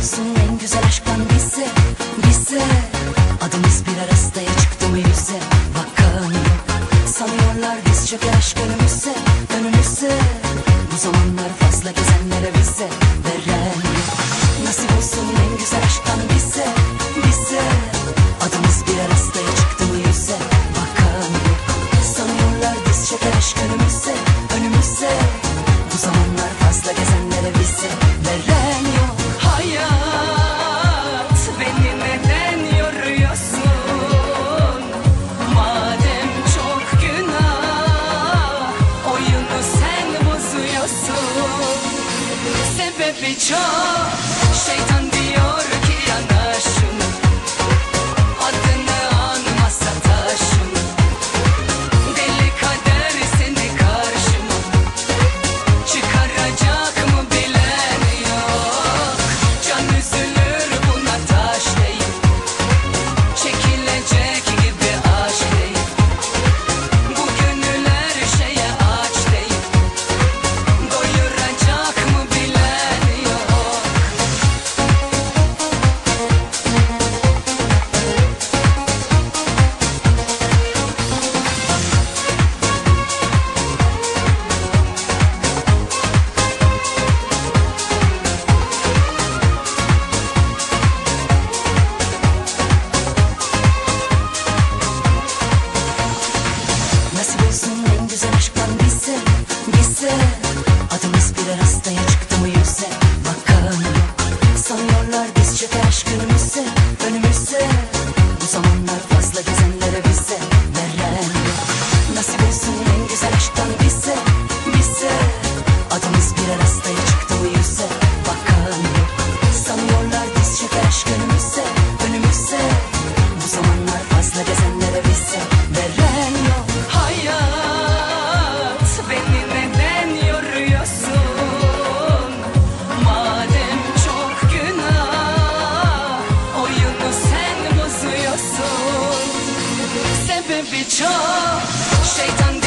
olsun en güzel aşktan bize, bize. Adımız bir arastaya çıktı mı yüze, bakan yok. Sanıyorlar biz çöker aşk önümüze, önümüze. Bu zamanlar fazla gezenlere bize veren yok. Nasip olsun en güzel aşktan bize, bize. Adımız bir arastaya çıktı mı yüze, bakan yok. Sanıyorlar biz çöker aşk önümüze, önümüze. Bu zamanlar fazla gezenlere bize veren yok. Hayat, beni neden yoruyorsun? Madem çok günah, oyunu sen bozuyorsun. Sebebi çok, şeytan diyor ki yana şunu. Adını anma sataşın. Deli kader seni karşıma çıkaracak mı bilen yok. Can üzülür buna taş değil, çekilecek gibi aşk değil. Bu gönüller şeye aç değil, doyuracak mı bilen yok. Nasip olsun en güzel aşktan bize, bize. Adımız bir arastaya çıktı mı yüze, bakan yok. Sanıyorlar biz çöker aşk önümüze, önümüze. Bu zamanlar fazla gezenlere bize veren yok. Nasip olsun en güzel aşktan bize, bize. Adımız bir arastaya çıktı mı yüze, bakan yok. Sanıyorlar biz çöker aşk önümüze, önümüze. Bu zamanlar fazla gezenlere bize veren yok. Hayat, beni neden yoruyorsun? Madem çok günah, oyunu sen bozuyorsun. Sebebi çok, şeytan